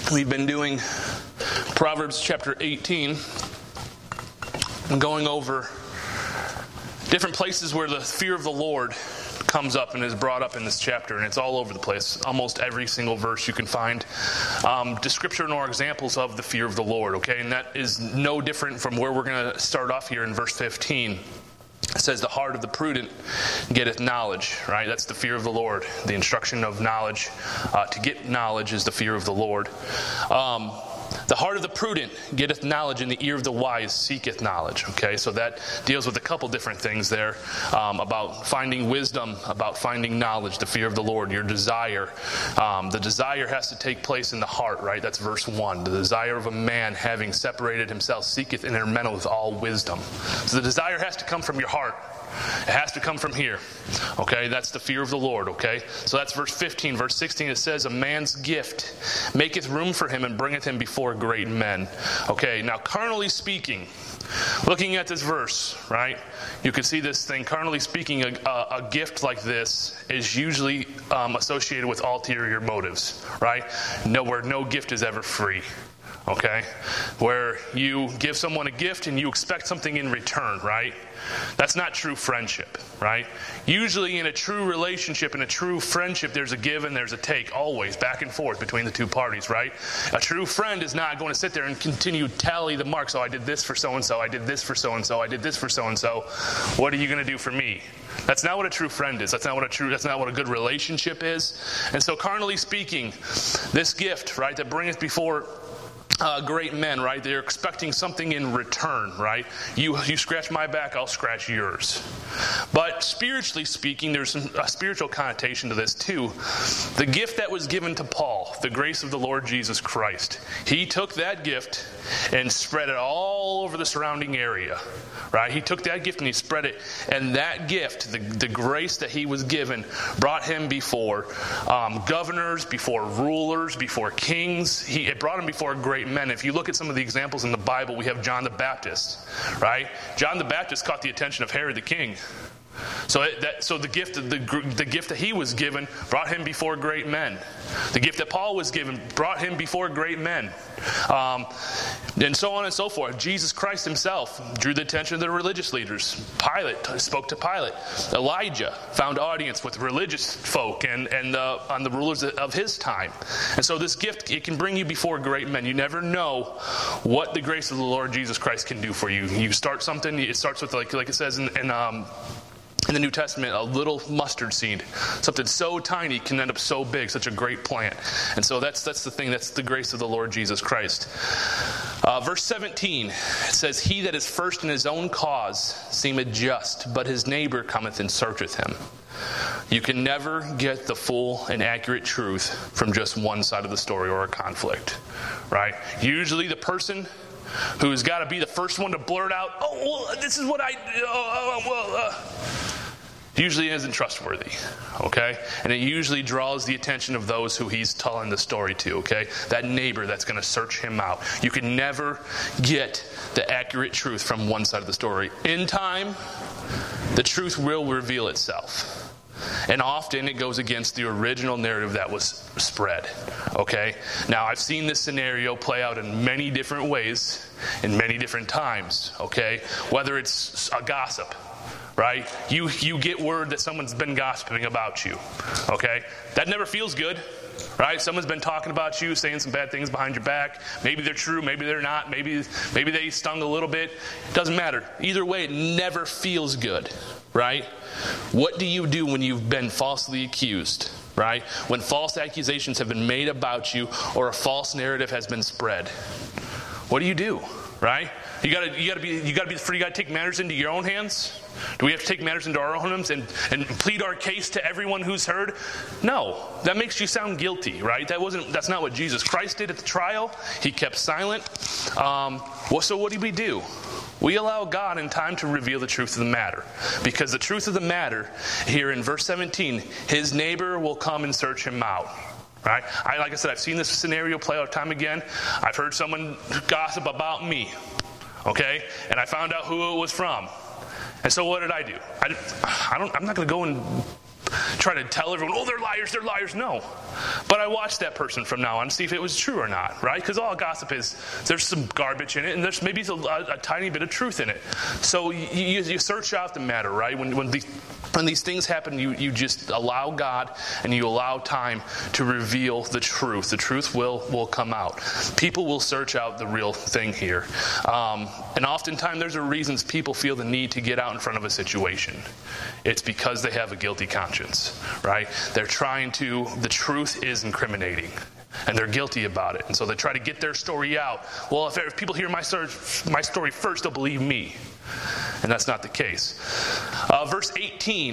We've been doing Proverbs chapter 18 and going over different places where the fear of the Lord comes up and is brought up in this chapter, and it's all over the place. Almost every single verse you can find description or examples of the fear of the Lord, okay? And that is no different from where we're going to start off here in verse 15. It says, the heart of the prudent getteth knowledge, right? That's the fear of the Lord. The instruction of knowledge. To get knowledge is the fear of the Lord. The heart of the prudent getteth knowledge, and the ear of the wise seeketh knowledge. Okay, so that deals with a couple different things there about finding wisdom, about finding knowledge, the fear of the Lord, your desire. The desire has to take place in the heart, right? That's verse 1. The desire of a man having separated himself seeketh intermeddle with all wisdom. So the desire has to come from your heart. It has to come from here. Okay, that's the fear of the Lord, okay? So that's verse 15. Verse 16, it says, a man's gift maketh room for him and bringeth him before great men. Okay, now carnally speaking, looking at this verse, right, you can see this thing. Carnally speaking, a gift like this is usually associated with ulterior motives, right? Where no gift is ever free. Okay? Where you give someone a gift and you expect something in return, right? That's not true friendship, right? Usually in a true relationship, in a true friendship, there's a give and there's a take, always, back and forth between the two parties, right? A true friend is not going to sit there and continue tally the marks. Oh, I did this for so-and-so, I did this for so-and-so, I did this for so-and-so. What are you going to do for me? That's not what a true friend is. That's not what a good relationship is. And so carnally speaking, this gift, right, that bringeth before great men, right? They're expecting something in return, right? You scratch my back, I'll scratch yours. But spiritually speaking, there's a spiritual connotation to this too. The gift that was given to Paul, the grace of the Lord Jesus Christ, he took that gift and spread it all over the surrounding area, right? He took that gift and he spread it, and that gift, the grace that he was given, brought him before governors, before rulers, before kings. It brought him before great men. If you look at some of the examples in the Bible, we have John the Baptist, right? John the Baptist caught the attention of Herod the king. So the gift that he was given brought him before great men. The gift that Paul was given brought him before great men. And so on and so forth. Jesus Christ himself drew the attention of the religious leaders. Pilate spoke to Pilate. Elijah found audience with religious folk and on the rulers of his time. And so this gift, it can bring you before great men. You never know what the grace of the Lord Jesus Christ can do for you. You start something, it starts with like it says in the New Testament, a little mustard seed. Something so tiny can end up so big, such a great plant. And so that's the thing, that's the grace of the Lord Jesus Christ. Verse 17, it says, he that is first in his own cause seemeth just, but his neighbor cometh and searcheth him. You can never get the full and accurate truth from just one side of the story or a conflict, right? Usually the person who's got to be the first one to blurt out, oh, well, this is what usually isn't trustworthy, okay? And it usually draws the attention of those who he's telling the story to, okay? That neighbor that's going to search him out. You can never get the accurate truth from one side of the story. In time, the truth will reveal itself. And often it goes against the original narrative that was spread, okay? Now, I've seen this scenario play out in many different ways, in many different times, okay? Whether it's a gossip, right? You get word that someone's been gossiping about you, okay? That never feels good, right? Someone's been talking about you, saying some bad things behind your back. Maybe they're true, maybe they're not, maybe they stung a little bit. It doesn't matter. Either way, it never feels good, right? What do you do when you've been falsely accused, right? When false accusations have been made about you or a false narrative has been spread. What do? Right? You gotta take matters into your own hands. Do we have to take matters into our own hands and plead our case to everyone who's heard? No, that makes you sound guilty, right? That's not what Jesus Christ did at the trial. He kept silent. So what do we do? We allow God in time to reveal the truth of the matter. Because the truth of the matter, here in verse 17, his neighbor will come and search him out. Right? Like I said, I've seen this scenario play out time again. I've heard someone gossip about me. Okay? And I found out who it was from. And so what did I do? I'm not going to go and try to tell everyone, oh, they're liars. No. But I watched that person from now on to see if it was true or not, right? Because all gossip is, there's some garbage in it, and there's maybe a tiny bit of truth in it. So you search out the matter, right? When these things happen, you just allow God and you allow time to reveal the truth. The truth will come out. People will search out the real thing here. And oftentimes there's reasons people feel the need to get out in front of a situation. It's because they have a guilty conscience, right? They're the truth is incriminating. And they're guilty about it. And so they try to get their story out. Well, if people hear my story first, they'll believe me. And that's not the case. Verse 18,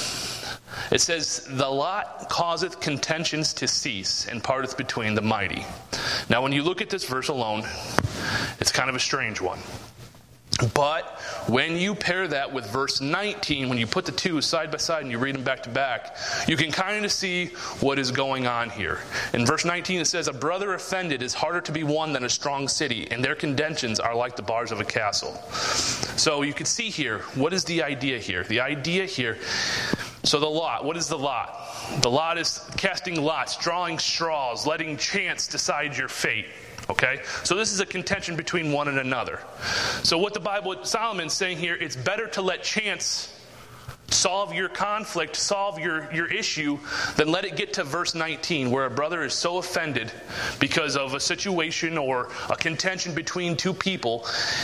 it says, the lot causeth contentions to cease, and parteth between the mighty. Now, when you look at this verse alone, it's kind of a strange one. But when you pair that with verse 19, when you put the two side by side and you read them back to back, you can kind of see what is going on here. In verse 19 it says, a brother offended is harder to be won than a strong city, and their contentions are like the bars of a castle. So you can see here, what is the idea here? The idea here, so the lot, what is the lot? The lot is casting lots, drawing straws, letting chance decide your fate. Okay? So this is a contention between one and another. So what Solomon's saying here, it's better to let chance solve your conflict, solve your issue, than let it get to verse 19, where a brother is so offended because of a situation or a contention between two people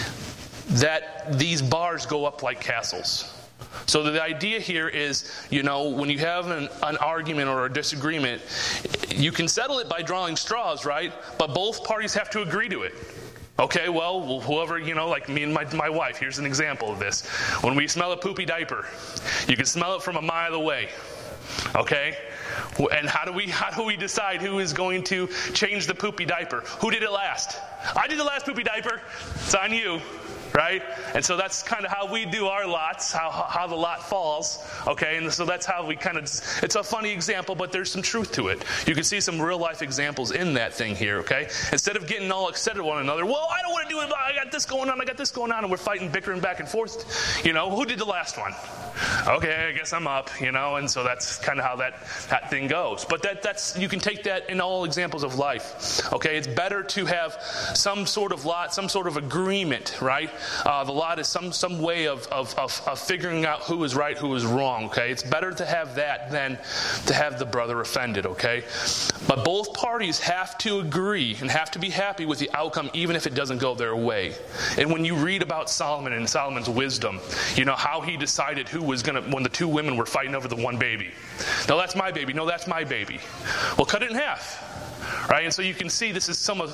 that these bars go up like castles. So the idea here is, when you have an argument or a disagreement, you can settle it by drawing straws, right? But both parties have to agree to it. Okay, well, whoever, like me and my wife, here's an example of this. When we smell a poopy diaper, you can smell it from a mile away. Okay? And how do we decide who is going to change the poopy diaper? Who did it last? I did the last poopy diaper. It's on you. Right? And so that's kind of how we do our lots, how the lot falls. Okay? And so that's how we it's a funny example, but there's some truth to it. You can see some real life examples in that thing here, okay? Instead of getting all excited with one another, well, I don't want to do it, I got this going on, and we're fighting, bickering back and forth. Who did the last one? Okay, I guess I'm up, and so that's kind of how that thing goes. But that's you can take that in all examples of life. Okay? It's better to have some sort of lot, some sort of agreement, right? The lot is some way of figuring out who is right, who is wrong, okay? It's better to have that than to have the brother offended, okay? But both parties have to agree and have to be happy with the outcome, even if it doesn't go their way. And when you read about Solomon and Solomon's wisdom, how he decided who was going to, when the two women were fighting over the one baby. No, that's my baby. No, that's my baby. Well, cut it in half, right? And so you can see this is some of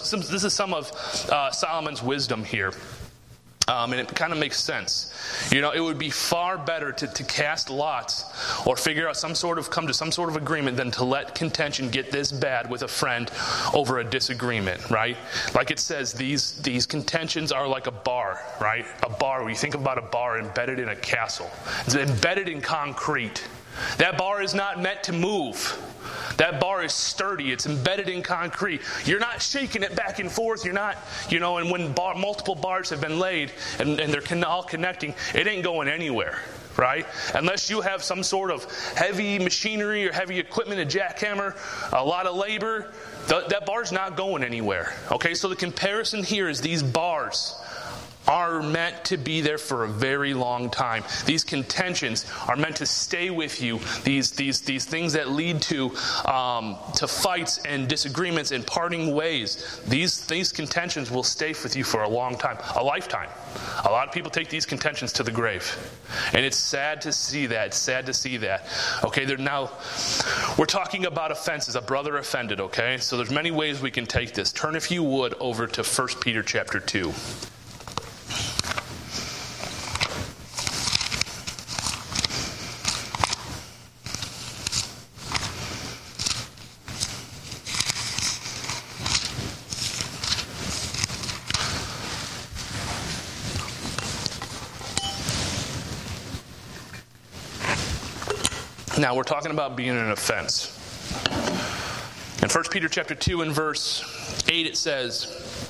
Solomon's wisdom here. And it kind of makes sense. It would be far better to cast lots or come to some sort of agreement than to let contention get this bad with a friend over a disagreement, right? Like it says, these contentions are like a bar, right? A bar, when you think about a bar embedded in a castle. It's embedded in concrete. That bar is not meant to move. That bar is sturdy. It's embedded in concrete. You're not shaking it back and forth. You're not, and when multiple bars have been laid and they're all connecting, it ain't going anywhere, right? Unless you have some sort of heavy machinery or heavy equipment, a jackhammer, a lot of labor, that bar's not going anywhere. Okay, so the comparison here is these bars are meant to be there for a very long time. These contentions are meant to stay with you. These things that lead to fights and disagreements and parting ways. These contentions will stay with you for a long time, a lifetime. A lot of people take these contentions to the grave, and it's sad to see that. It's sad to see that. Okay, we're talking about offenses. A brother offended. Okay, so there's many ways we can take this. Turn, if you would, over to 1 Peter chapter 2. Now, we're talking about being an offense. In 1 Peter chapter 2 and verse 8 it says,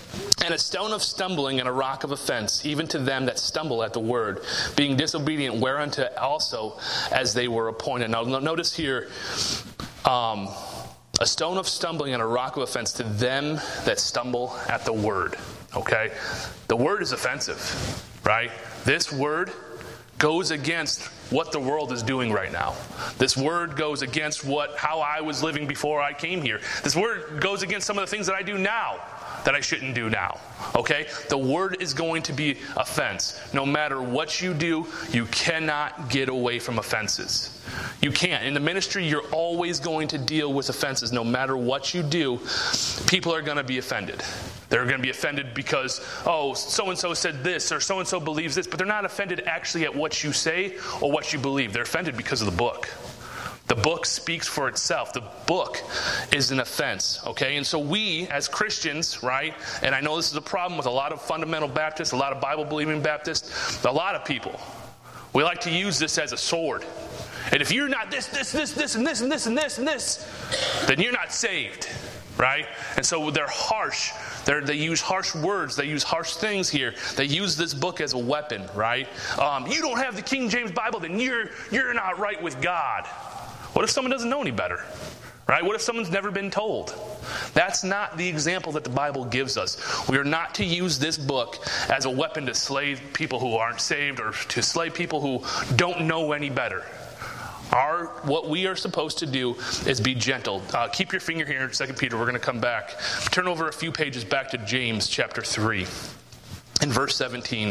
And a stone of stumbling and a rock of offense, even to them that stumble at the word, being disobedient, whereunto also as they were appointed. Now notice here, a stone of stumbling and a rock of offense to them that stumble at the word. Okay? The word is offensive, right? This word goes against what the world is doing right now. This word goes against how I was living before I came here. This word goes against some of the things that I do now that I shouldn't do now. Okay? The word is going to be offense. No matter what you do, you cannot get away from offenses. You can't. In the ministry, you're always going to deal with offenses. No matter what you do, people are going to be offended. They're going to be offended because, so-and-so said this, or so-and-so believes this, but they're not offended actually at what you say or what you believe. They're offended because of the book. The book speaks for itself. The book is an offense, okay? And so we, as Christians, right, and I know this is a problem with a lot of fundamental Baptists, a lot of Bible-believing Baptists, a lot of people, we like to use this as a sword. And if you're not this, and this, and this, then you're not saved, right? And so they're harsh. They use harsh words. They use harsh things here. They use this book as a weapon, right? You don't have the King James Bible, then you're not right with God. What if someone doesn't know any better? Right? What if someone's never been told? That's not the example that the Bible gives us. We are not to use this book as a weapon to slay people who aren't saved or to slay people who don't know any better. What we are supposed to do is be gentle. Keep your finger here in 2 Peter. We're going to come back. Turn over a few pages back to James chapter 3 and verse 17.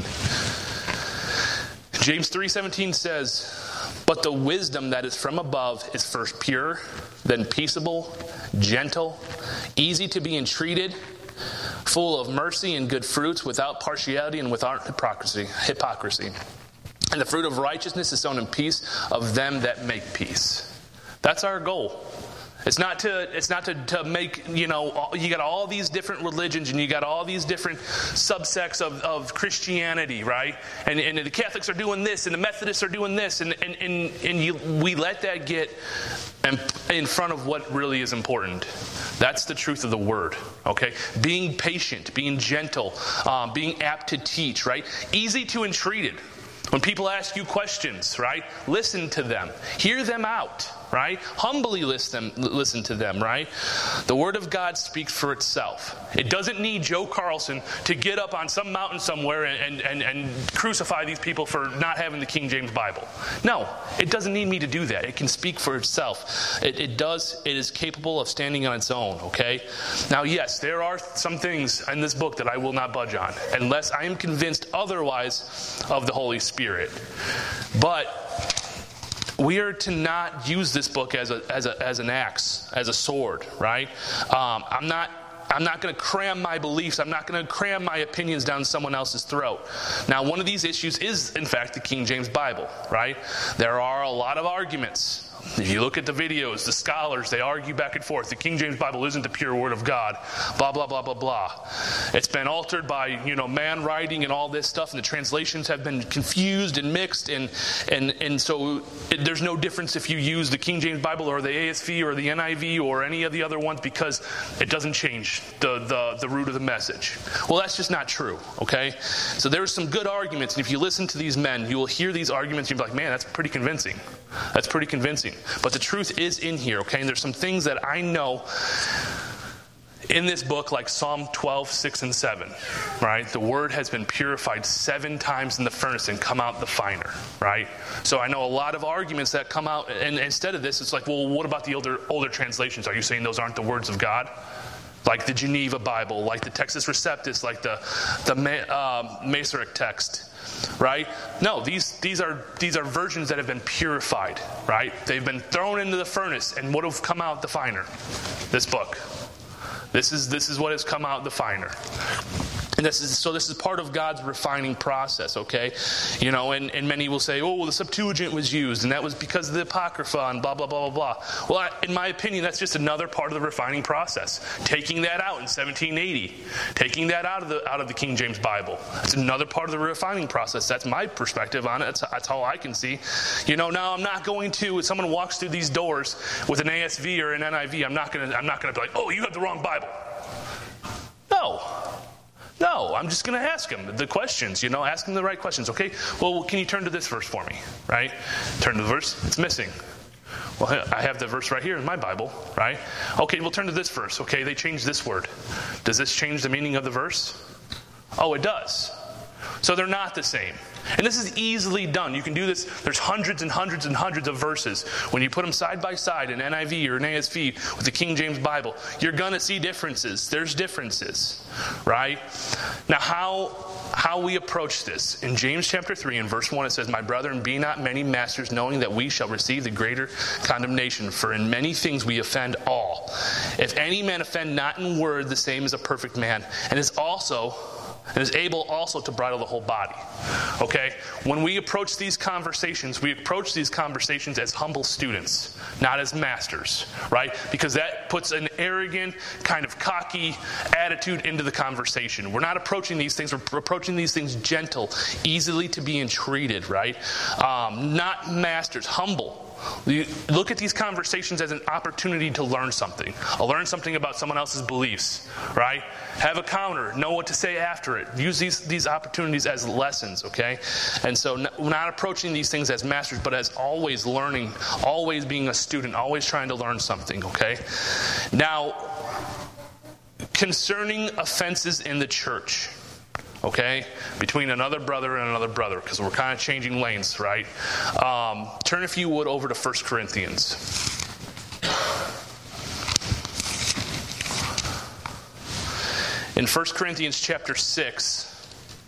James 3:17 says, "But the wisdom that is from above is first pure, then peaceable, gentle, easy to be entreated, full of mercy and good fruits, without partiality and without hypocrisy. And the fruit of righteousness is sown in peace of them that make peace." That's our goal. It's not to make, you got all these different religions and you got all these different subsects of Christianity, right? And the Catholics are doing this and the Methodists are doing this and we let that get in front of what really is important. That's the truth of the word, okay? Being patient, being gentle, being apt to teach, right? Easy to entreated. When people ask you questions, right? Listen to them. Hear them out, right? Humbly listen to them, right? The Word of God speaks for itself. It doesn't need Joe Carlson to get up on some mountain somewhere and crucify these people for not having the King James Bible. No, it doesn't need me to do that. It can speak for itself. It is capable of standing on its own, okay? Now, yes, there are some things in this book that I will not budge on unless I am convinced otherwise of the Holy Spirit. But we are to not use this book as an axe, as a sword, right? I'm not going to cram my beliefs. I'm not going to cram my opinions down someone else's throat. Now, one of these issues is, in fact, the King James Bible, right? There are a lot of arguments. If you look at the videos, the scholars, they argue back and forth. The King James Bible isn't the pure word of God. Blah, blah, blah, blah, blah. It's been altered by, man writing and all this stuff, and the translations have been confused and mixed, and so there's no difference if you use the King James Bible or the ASV or the NIV or any of the other ones because it doesn't change the root of the message. Well, that's just not true, okay? So there's some good arguments, and if you listen to these men, you will hear these arguments, and you'll be like, man, that's pretty convincing. That's pretty convincing. But the truth is in here, okay? And there's some things that I know in this book, like Psalm 12, 6, and 7, right? The word has been purified 7 times in the furnace and come out the finer, right? So I know a lot of arguments that come out, and instead of this, it's like, well, what about the older translations? Are you saying those aren't the words of God? Like the Geneva Bible, like the Textus Receptus, like the Masoretic text. Right? No, these are versions that have been purified, right? They've been thrown into the furnace, and what have come out the finer? This book. This is what has come out the finer. And this is part of God's refining process, okay? And many will say, oh, well, the Septuagint was used, and that was because of the Apocrypha, and blah, blah, blah, blah, blah. Well, in my opinion, that's just another part of the refining process. Taking that out in 1780. Taking that out of the King James Bible. That's another part of the refining process. That's my perspective on it. That's how I can see. Now I'm not going to, if someone walks through these doors with an ASV or an NIV, I'm not going to be like, oh, you have the wrong Bible. No, I'm just going to ask him the questions, ask him the right questions. Okay, well, can you turn to this verse for me, right? Turn to the verse. It's missing. Well, I have the verse right here in my Bible, right? Okay, we'll turn to this verse. Okay, they changed this word. Does this change the meaning of the verse? Oh, it does. So they're not the same. And this is easily done. You can do this. There's hundreds and hundreds and hundreds of verses. When you put them side by side in NIV or an ASV with the King James Bible, you're going to see differences. There's differences, right? Now, how we approach this. In James chapter 3 and verse 1 it says, "My brethren, be not many masters, knowing that we shall receive the greater condemnation. For in many things we offend all. If any man offend not in word, the same is a perfect man, and is able also to bridle the whole body." Okay? When we approach these conversations as humble students, not as masters, right? Because that puts an arrogant, kind of cocky attitude into the conversation. We're not approaching these things, we're approaching these things gentle, easily to be entreated, right? Not masters, humble. You look at these conversations as an opportunity to learn something. I'll learn something about someone else's beliefs, right? Have a counter, know what to say after it. Use these opportunities as lessons, okay? And so we're not approaching these things as masters, but as always learning, always being a student, always trying to learn something, okay? Now, concerning offenses in the church, okay, between another brother and another brother, because we're kind of changing lanes, right? Turn, if you would, over to 1 Corinthians. In 1 Corinthians chapter 6,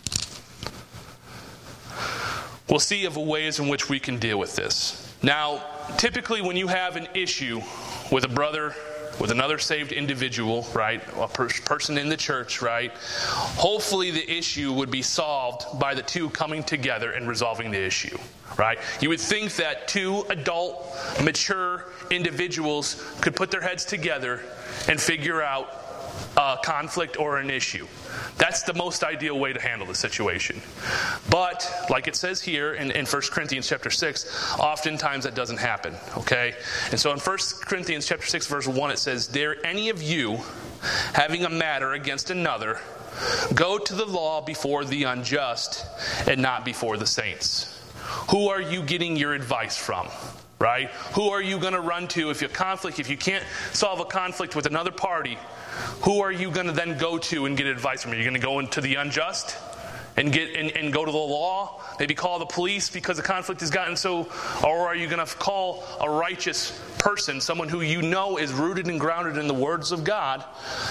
we'll see of ways in which we can deal with this. Now, typically when you have an issue with a brother, with another saved individual, right, a person in the church, right, hopefully the issue would be solved by the two coming together and resolving the issue, right? You would think that two adult, mature individuals could put their heads together and figure out a conflict or an issue. That's the most ideal way to handle the situation. But, like it says here in 1 Corinthians chapter 6, oftentimes that doesn't happen, okay? And so in 1 Corinthians chapter 6, verse 1, it says, "Dare any of you, having a matter against another, go to the law before the unjust and not before the saints?" Who are you getting your advice from? Right? Who are you going to run to if you can't solve a conflict with another party? Who are you going to then go to and get advice from? Are you going to go into the unjust and go to the law? Maybe call the police because the conflict has gotten so, or are you going to call a righteous person, someone who you know is rooted and grounded in the words of God,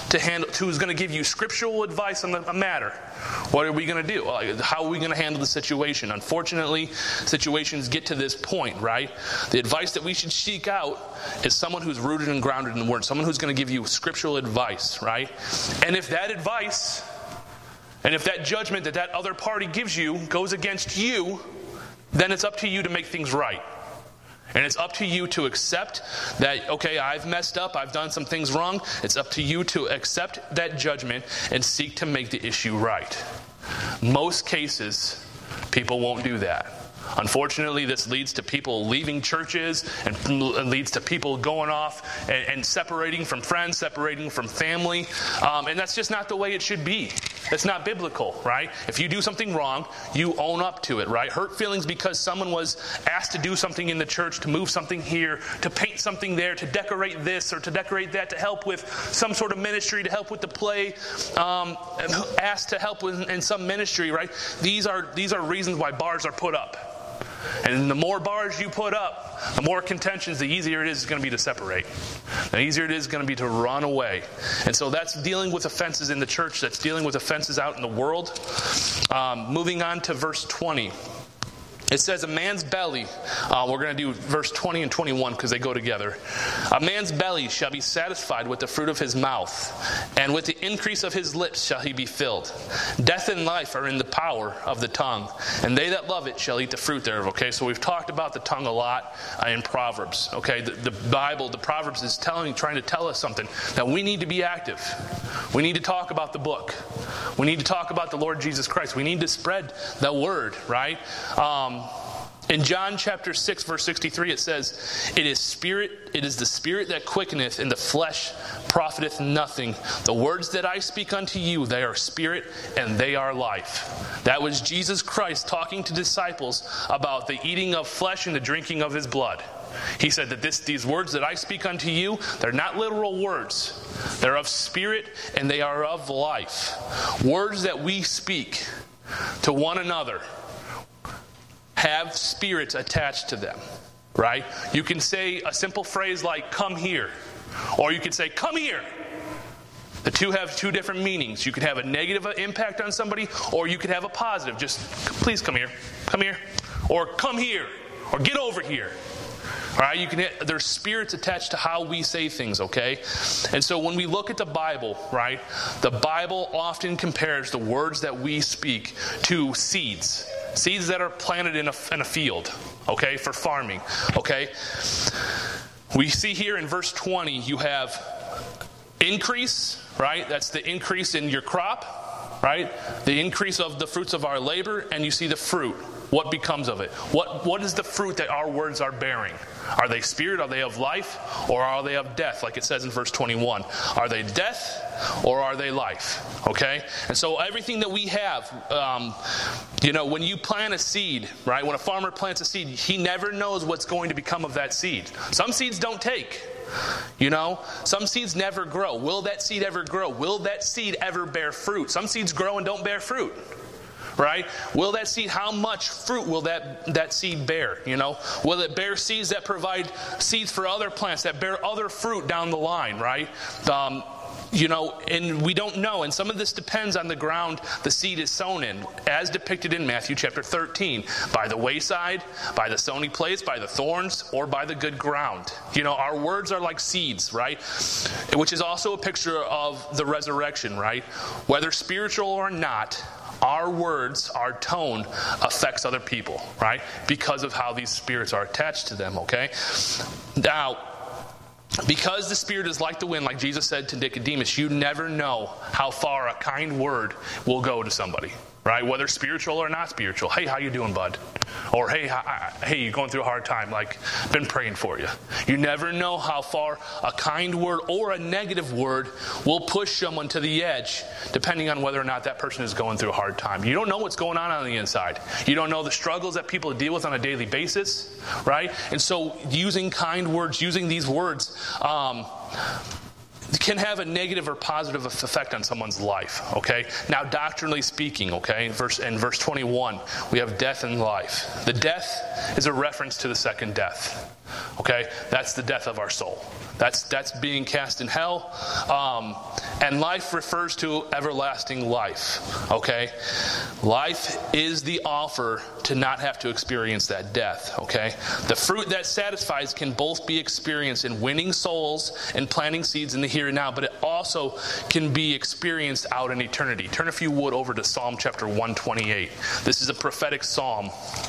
who's going to give you scriptural advice on a matter? What are we going to do? How are we going to handle the situation? Unfortunately, situations get to this point, right? The advice that we should seek out is someone who's rooted and grounded in the Word, someone who's going to give you scriptural advice, right? And if that advice, and if that judgment that other party gives you goes against you, then it's up to you to make things right. And it's up to you to accept that, okay, I've messed up, I've done some things wrong. It's up to you to accept that judgment and seek to make the issue right. Most cases, people won't do that. Unfortunately, this leads to people leaving churches and leads to people going off and separating from friends, separating from family. And that's just not the way it should be. That's not biblical, right? If you do something wrong, you own up to it, right? Hurt feelings because someone was asked to do something in the church, to move something here, to paint something there, to decorate this or to decorate that, to help with some sort of ministry, to help with the play, asked to help in some ministry, right? These are reasons why bars are put up. And the more bars you put up, the more contentions, the easier it is going to be to separate. The easier it is going to be to run away. And so that's dealing with offenses in the church. That's dealing with offenses out in the world. Moving on to verse 20. It says, a man's belly, we're going to do verse 20 and 21 because they go together. A man's belly shall be satisfied with the fruit of his mouth, and with the increase of his lips shall he be filled. Death and life are in the power of the tongue, and they that love it shall eat the fruit thereof. Okay, so we've talked about the tongue a lot in Proverbs. Okay, the Bible, the Proverbs is trying to tell us something, that we need to be active. We need to talk about the book. We need to talk about the Lord Jesus Christ. We need to spread the word, right? In John chapter 6, verse 63, it says, it is the spirit that quickeneth, and the flesh profiteth nothing. The words that I speak unto you, they are spirit and they are life. That was Jesus Christ talking to disciples about the eating of flesh and the drinking of his blood. He said that these words that I speak unto you, they're not literal words. They're of spirit and they are of life. Words that we speak to one another have spirits attached to them, right? You can say a simple phrase like, come here. Or you could say, come here. The two have two different meanings. You could have a negative impact on somebody, or you could have a positive. Just, please come here. Come here. Or come here. Or get over here. All right, there's spirits attached to how we say things, okay? And so when we look at the Bible, right, the Bible often compares the words that we speak to seeds. Seeds that are planted in a field, okay, for farming, okay? We see here in verse 20, you have increase, right? That's the increase in your crop, right? The increase of the fruits of our labor, and you see the fruit. What becomes of it? What is the fruit that our words are bearing? Are they spirit? Are they of life? Or are they of death, like it says in verse 21? Are they death or are they life? Okay? And so everything that we have, when you plant a seed, right? When a farmer plants a seed, he never knows what's going to become of that seed. Some seeds don't take. Some seeds never grow. Will that seed ever grow? Will that seed ever bear fruit? Some seeds grow and don't bear fruit. Right? Will that seed, how much fruit will that seed bear? Will it bear seeds that provide seeds for other plants that bear other fruit down the line, right? And we don't know. And some of this depends on the ground the seed is sown in, as depicted in Matthew chapter 13. By the wayside, by the stony place, by the thorns, or by the good ground. Our words are like seeds, right? Which is also a picture of the resurrection, right? Whether spiritual or not, our words, our tone affects other people, right? Because of how these spirits are attached to them, okay? Now, because the spirit is like the wind, like Jesus said to Nicodemus, you never know how far a kind word will go to somebody, right? Whether spiritual or not spiritual. Hey, how you doing, bud? Or hey, you're going through a hard time, like, been praying for you. You never know how far a kind word or a negative word will push someone to the edge, depending on whether or not that person is going through a hard time. You don't know what's going on the inside. You don't know the struggles that people deal with on a daily basis, right? And so using kind words, using these words, can have a negative or positive effect on someone's life, okay? Now, doctrinally speaking, okay, in verse 21, we have death and life. The death is a reference to the second death, okay? That's the death of our soul. That's being cast in hell. And life refers to everlasting life, okay? Life is the offer to not have to experience that death, okay? The fruit that satisfies can both be experienced in winning souls and planting seeds in the here and now, but it also can be experienced out in eternity. Turn, if you would, over to Psalm chapter 128. This is a prophetic psalm.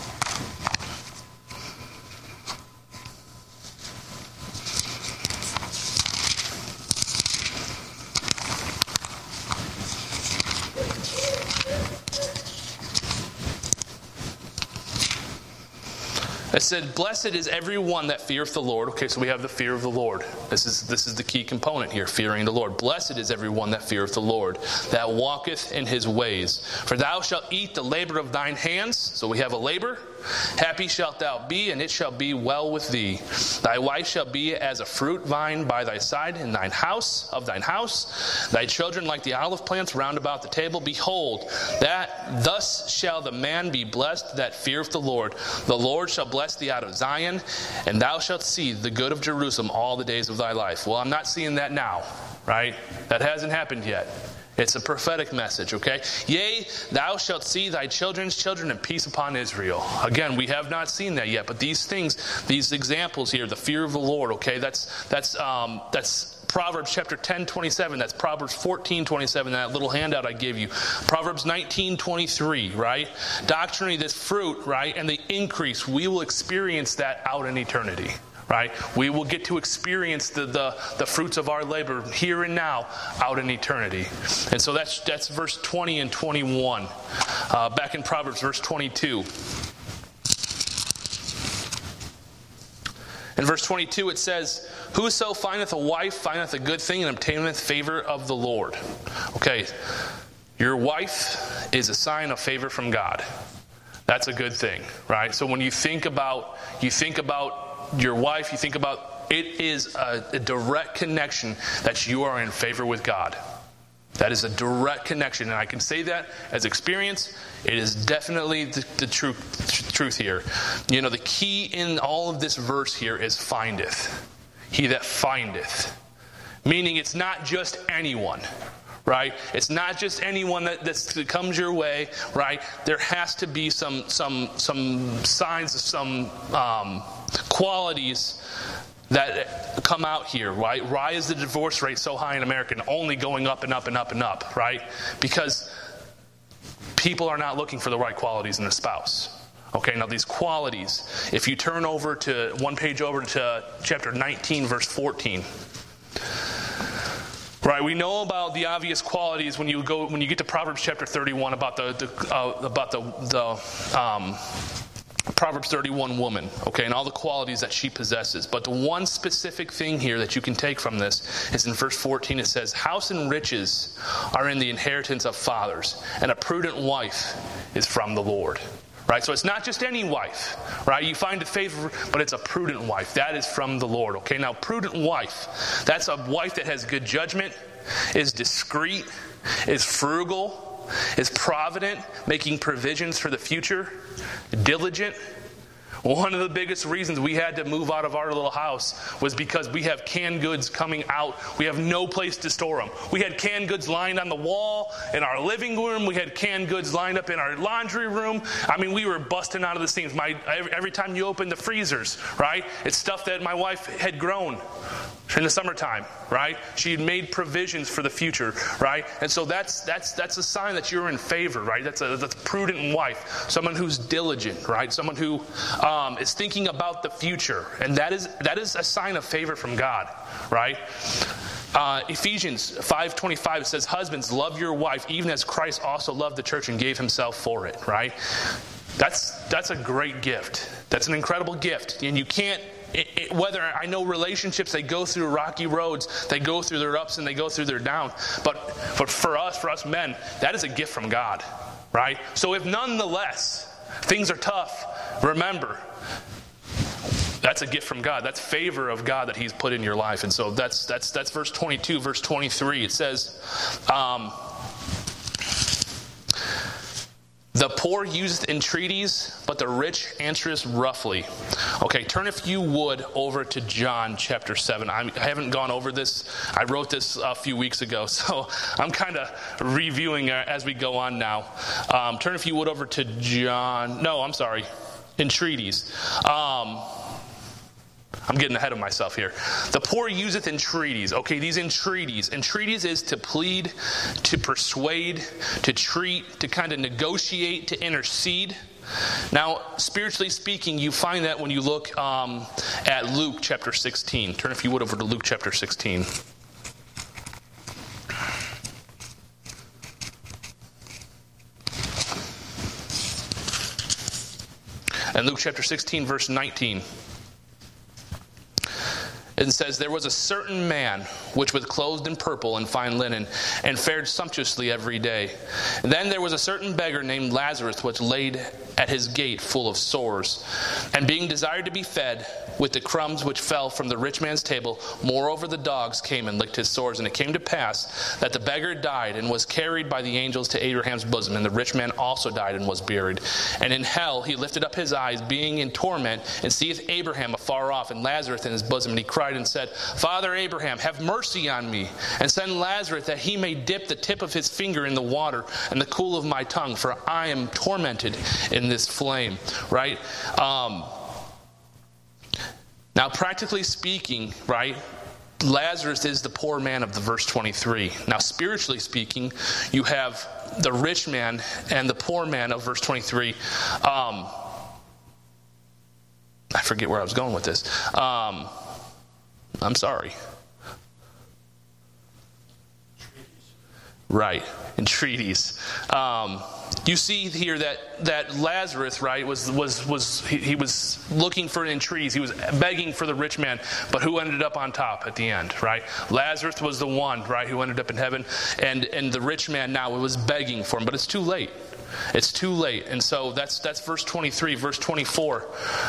It said, blessed is everyone that feareth the Lord. Okay, so we have the fear of the Lord. This is the key component here, fearing the Lord. Blessed is everyone that feareth the Lord, that walketh in his ways. For thou shalt eat the labor of thine hands. So we have a labor. Happy shalt thou be, and it shall be well with thee. Thy wife shall be as a fruit vine by thy side in thine house, of thine house. Thy children like the olive plants round about the table. Behold, that thus shall the man be blessed that feareth the Lord. The Lord shall bless thee out of Zion, and thou shalt see the good of Jerusalem all the days of thy life. Well, I'm not seeing that now, right? That hasn't happened yet. It's a prophetic message, okay? Yea, thou shalt see thy children's children and peace upon Israel. Again, we have not seen that yet, but these things, these examples here, the fear of the Lord, okay? That's Proverbs chapter 10:27. That's Proverbs 14:27. That little handout I gave you. Proverbs 19:23. Right? Doctrinally, this fruit, right, and the increase, we will experience that out in eternity. Right? We will get to experience the fruits of our labor here and now out in eternity. And so that's verse 20 and 21. Back in Proverbs, verse 22. In verse 22 it says, whoso findeth a wife findeth a good thing and obtaineth favor of the Lord. Okay, your wife is a sign of favor from God. That's a good thing, right? So when you think about your wife, you think about it is a direct connection that you are in favor with God. That is a direct connection, and I can say that as experience. It is definitely the truth here. You know, the key in all of this verse here is findeth. He that findeth. Meaning it's not just anyone, right? It's not just anyone that comes your way, right? There has to be some signs, some qualities that come out here, right? Why is the divorce rate so high in America and only going up and up and up and up, right? Because people are not looking for the right qualities in a spouse. Okay, now these qualities, if you turn over to one page over to chapter 19, verse 14. Right, we know about the obvious qualities when you get to Proverbs chapter 31 about the Proverbs 31 woman, okay, and all the qualities that she possesses. But the one specific thing here that you can take from this is in verse 14 it says, house and riches are in the inheritance of fathers, and a prudent wife is from the Lord. Right, so it's not just any wife, right? You find a favor, but it's a prudent wife. That is from the Lord, okay? Now, prudent wife, that's a wife that has good judgment, is discreet, is frugal, is provident, making provisions for the future, diligent. One of the biggest reasons we had to move out of our little house was because we have canned goods coming out. We have no place to store them. We had canned goods lined on the wall in our living room. We had canned goods lined up in our laundry room. I mean, we were busting out of the seams. Every time you open the freezers, right, it's stuff that my wife had grown in the summertime, right? She had made provisions for the future, right? And so that's a sign that you're in favor, right? That's a prudent wife, someone who's diligent, right? Someone who is thinking about the future, and that is a sign of favor from God, right? Ephesians 5:25 says, husbands, love your wife, even as Christ also loved the church and gave himself for it, right? That's a great gift. That's an incredible gift, and you can't. Whether I know relationships, they go through rocky roads, they go through their ups and they go through their downs. But for us men, that is a gift from God, right? So if nonetheless things are tough, remember, that's a gift from God. That's favor of God that He's put in your life. And so that's verse 22, verse 23. It says, the poor useth entreaties, but the rich answereth roughly. Okay, turn if you would over to John chapter 7. I haven't gone over this. I wrote this a few weeks ago, so I'm kind of reviewing as we go on now. Turn if you would over to John. No, I'm sorry. Entreaties. I'm getting ahead of myself here. The poor useth entreaties. Okay, these entreaties. Entreaties is to plead, to persuade, to treat, to kind of negotiate, to intercede. Now, spiritually speaking, you find that when you look at Luke chapter 16. Turn, if you would, over to Luke chapter 16. And Luke chapter 16, verse 19. It says, there was a certain man which was clothed in purple and fine linen, and fared sumptuously every day. And then there was a certain beggar named Lazarus, which laid at his gate full of sores, and being desired to be fed with the crumbs which fell from the rich man's table, moreover the dogs came and licked his sores. And it came to pass that the beggar died and was carried by the angels to Abraham's bosom, and the rich man also died and was buried. And in hell he lifted up his eyes, being in torment, and seeth Abraham afar off, and Lazarus in his bosom. And he cried and said, Father Abraham, have mercy on me, and send Lazarus that he may dip the tip of his finger in the water and the cool of my tongue, for I am tormented in this flame. Right? Now, practically speaking, right, Lazarus is the poor man of the verse 23. Now, spiritually speaking, you have the rich man and the poor man of verse 23. I forget where I was going with this. I'm sorry. Right, entreaties. You see here that Lazarus, right, he was looking for in trees. He was begging for the rich man, but who ended up on top at the end, right? Lazarus was the one, right, who ended up in heaven, and the rich man now was begging for him, but it's too late. It's too late. And so that's verse 23, verse 24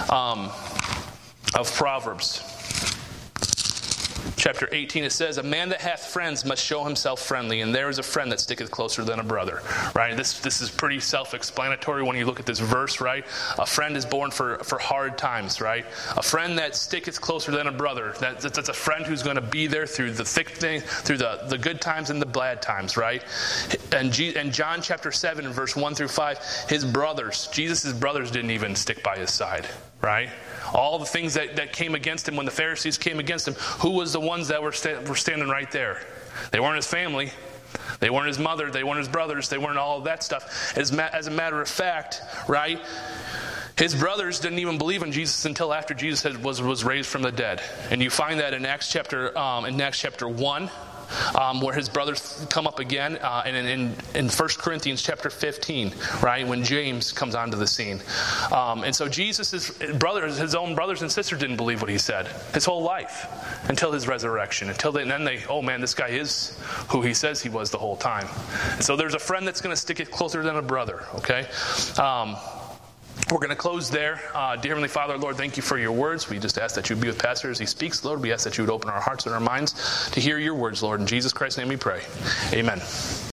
of Proverbs. Chapter 18, it says, "A man that hath friends must show himself friendly, and there is a friend that sticketh closer than a brother." Right? This is pretty self-explanatory when you look at this verse, right? A friend is born for hard times, right? A friend that sticketh closer than a brother. That's a friend who's going to be there through the thick thing, through the good times and the bad times, right? And John chapter 7, verse 1 through 5, his brothers, Jesus' brothers didn't even stick by his side, right? All the things that came against him when the Pharisees came against him, who was the ones that were standing right there? They weren't his family. They weren't his mother. They weren't his brothers. They weren't all of that stuff. As a matter of fact, right, his brothers didn't even believe in Jesus until after Jesus was raised from the dead. And you find that in Acts chapter 1. Where his brothers come up again, and in 1 Corinthians chapter 15, right, when James comes onto the scene. And so Jesus' brothers, his own brothers and sisters, didn't believe what he said his whole life until his resurrection. Then they, oh man, this guy is who he says he was the whole time. And so there's a friend that's going to stick it closer than a brother, okay? We're going to close there. Dear Heavenly Father, Lord, thank you for your words. We just ask that you be with Pastor as he speaks. Lord, we ask that you would open our hearts and our minds to hear your words, Lord. In Jesus Christ's name we pray. Amen.